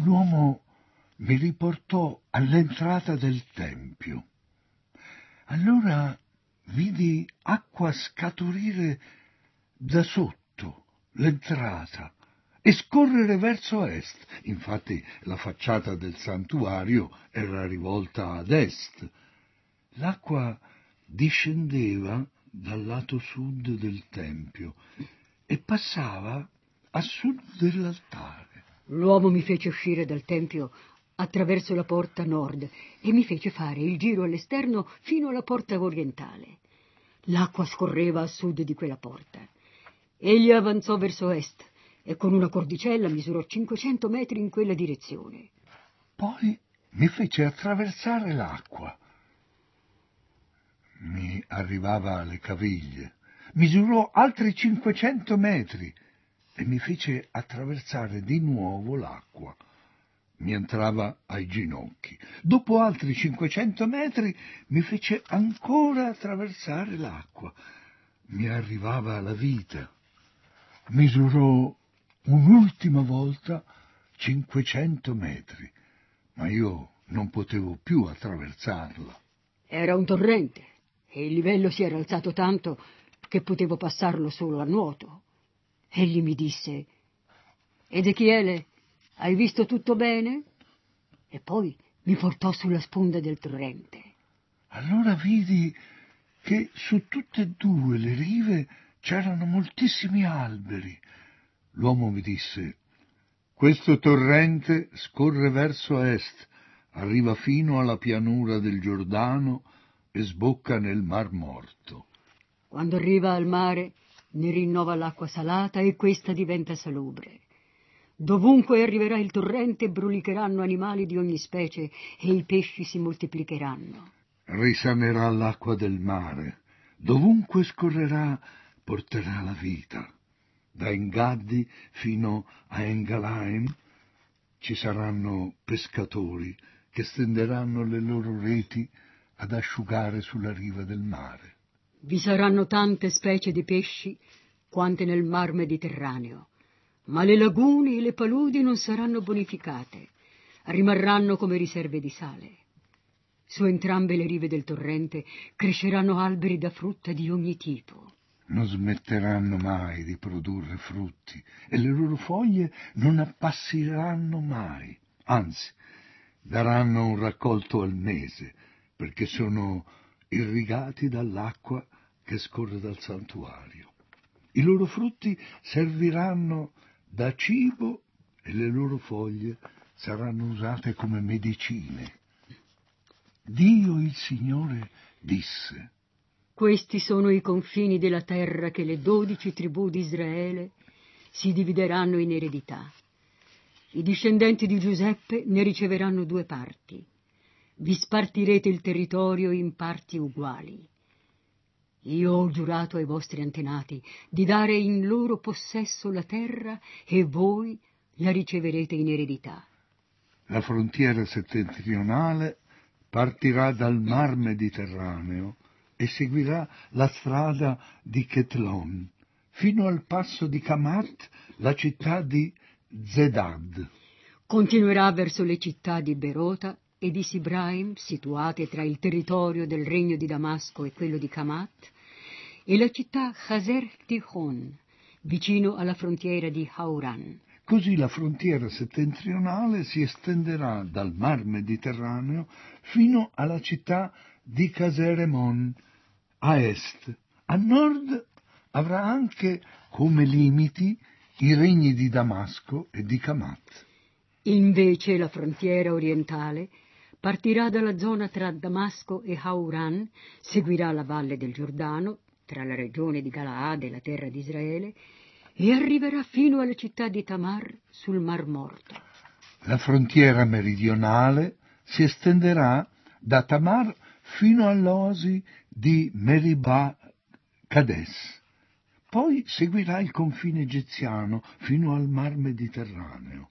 l'uomo mi riportò all'entrata del tempio. Allora vidi acqua scaturire da sotto l'entrata e scorrere verso est. Infatti la facciata del santuario era rivolta ad est. L'acqua discendeva dal lato sud del tempio e passava a sud dell'altare. L'uomo mi fece uscire dal tempio attraverso la porta nord e mi fece fare il giro all'esterno fino alla porta orientale. L'acqua scorreva a sud di quella porta. Egli avanzò verso est e con una cordicella misurò 500 metri in quella direzione. Poi mi fece attraversare l'acqua. Mi arrivava alle caviglie. Misurò altri 500 metri e mi fece attraversare di nuovo l'acqua. Mi entrava ai ginocchi. Dopo altri 500 metri mi fece ancora attraversare l'acqua. Mi arrivava alla vita. Misurò un'ultima volta 500 metri, ma io non potevo più attraversarla. Era un torrente e il livello si era alzato tanto che potevo passarlo solo a nuoto. Egli mi disse: «Ezechiele, hai visto tutto bene?» E poi mi portò sulla sponda del torrente. Allora vidi che su tutte e due le rive c'erano moltissimi alberi. L'uomo mi disse: «Questo torrente scorre verso est, arriva fino alla pianura del Giordano e sbocca nel Mar Morto. Quando arriva al mare ne rinnova l'acqua salata e questa diventa salubre. Dovunque arriverà il torrente brulicheranno animali di ogni specie e i pesci si moltiplicheranno. Risanerà l'acqua del mare, dovunque scorrerà porterà la vita. Da Engadi fino a Engalaim ci saranno pescatori che stenderanno le loro reti ad asciugare sulla riva del mare. Vi saranno tante specie di pesci quante nel mar Mediterraneo, ma le lagune e le paludi non saranno bonificate, rimarranno come riserve di sale. Su entrambe le rive del torrente cresceranno alberi da frutta di ogni tipo. Non smetteranno mai di produrre frutti e le loro foglie non appassiranno mai, anzi, daranno un raccolto al mese, perché sono irrigati dall'acqua che scorre dal santuario. I loro frutti serviranno da cibo e le loro foglie saranno usate come medicine. Dio il Signore disse: Questi sono i confini della terra che le 12 tribù di Israele si divideranno in eredità. I discendenti di Giuseppe ne riceveranno 2 parti. Vi spartirete il territorio in parti uguali. Io ho giurato ai vostri antenati di dare in loro possesso la terra e voi la riceverete in eredità. La frontiera settentrionale partirà dal Mar Mediterraneo e seguirà la strada di Chetlon, fino al passo di Kamat, la città di Zedad. Continuerà verso le città di Berota e di Sibraim, situate tra il territorio del regno di Damasco e quello di Kamat, e la città Hazer Tichon, vicino alla frontiera di Hauran. Così la frontiera settentrionale si estenderà dal Mar Mediterraneo fino alla città di Caseremon, a est. A nord avrà anche come limiti i regni di Damasco e di Kamat. Invece la frontiera orientale partirà dalla zona tra Damasco e Hauran, seguirà la valle del Giordano, tra la regione di Galaad e la terra di Israele, e arriverà fino alla città di Tamar sul Mar Morto. La frontiera meridionale si estenderà da Tamar fino all'oasi di Meribah Kades. Poi seguirà il confine egiziano fino al Mar Mediterraneo.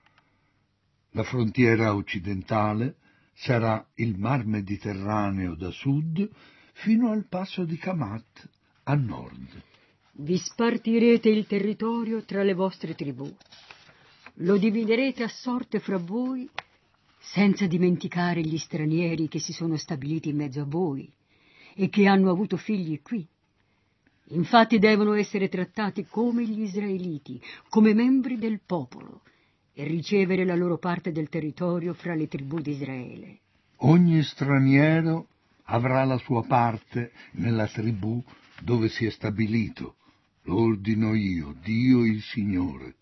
La frontiera occidentale sarà il Mar Mediterraneo da sud fino al passo di Kamat a nord. Vi spartirete il territorio tra le vostre tribù. lo dividerete a sorte fra voi, senza dimenticare gli stranieri che si sono stabiliti in mezzo a voi e che hanno avuto figli qui. Infatti devono essere trattati come gli israeliti, come membri del popolo, e ricevere la loro parte del territorio fra le tribù di Israele. Ogni straniero avrà la sua parte nella tribù dove si è stabilito. Lo ordino io, Dio il Signore.